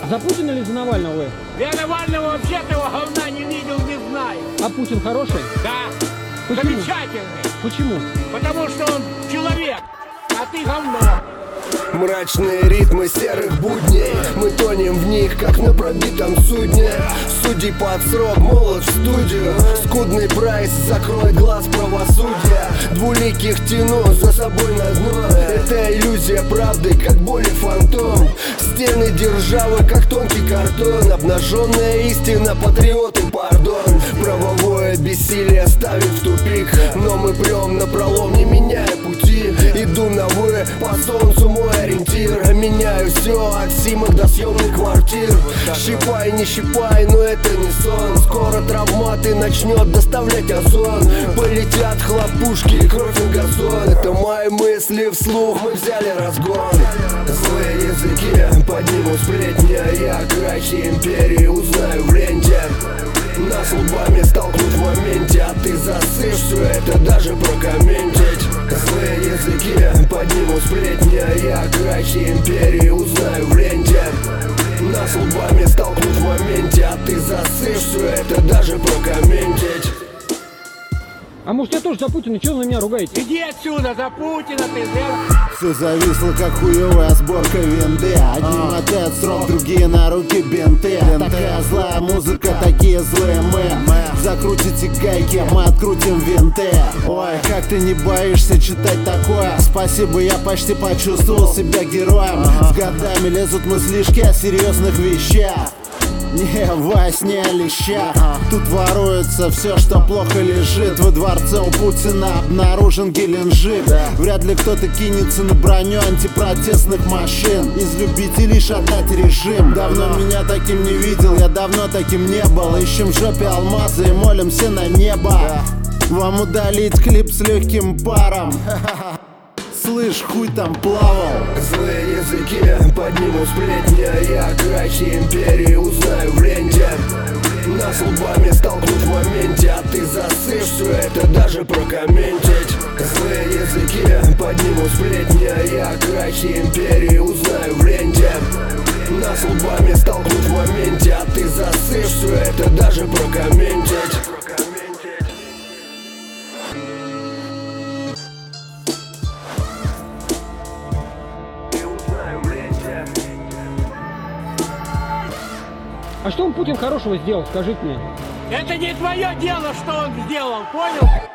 За Путина или за Навального вы? Я Навального вообще этого говна не видел, не знаю. А Путин хороший? Да. Почему? Замечательный. Почему? Потому что он человек, а ты говно. Мрачные ритмы серых будней, мы тонем в них, как на пробитом судне. Судей под срок, молот в студию. Скудный прайс, закрой глаз правосудия. Двуликих тяну за собой на дно. Это иллюзия правды, как боль и фантом. Стены державы, как тонкий картон. Обнаженная истина, патриоты, пардон. Правовое бессилие ставит в тупик, но мы прем напролом, не меняя пути. Иду на «вы», по солнцу мой ориентир. Меняю все от симок до съемных квартир. Щипай, не щипай, но это не сон. Скоро травматы начнет доставлять озон. Полетят хлопушки и кровь на газон. Это мои мысли вслух, мы взяли разгон. Злые языки поднимут сплетни, а я крахи империи узнаю в ленте. Нас лбами столкнут в моменте, а ты засышь все это даже прокомментить. Злые языки поднимут сплетни, а я крахи империи узнаю в ленте. Нас лбами столкнут в моменте, а ты засышь все это даже прокомментить. А может я тоже за Путина? Чего вы на меня ругаете? Иди отсюда, за Путина ты зря. Все зависло, как хуевая сборка винды. Одни мотают срок, другие на руки бинты. Такая злая музыка, такие злые мы. Закрутите гайки, мы открутим винты. Ой, как ты не боишься читать такое? Спасибо, я почти почувствовал себя героем. С годами лезут мыслишки о серьезных вещах. Не во сне, а лещах. Тут воруется все, что плохо лежит. Во дворце у Путина обнаружен Геленджик. Вряд ли кто-то кинется на броню антипротестных машин. Из любителей шатать режим. Давно меня таким не видел, я давно таким не был. Ищем в жопе алмазы и молимся на небо. Вам удалить клип с легким паром. Слышь, хуй там плавал. Злые языки поднимут сплетни, а я крахи империи узнаю в ленте. Нас лбами столкнут в моменте, а ты засышь все это даже прокомментить. Злые языки поднимут сплетни, а я крахи империи узнаю в ленте. Нас лбами столкнут в моменте, а ты засышь все это даже прокомментить. А что он Путин хорошего сделал, скажите мне? Это не твое дело, что он сделал, понял?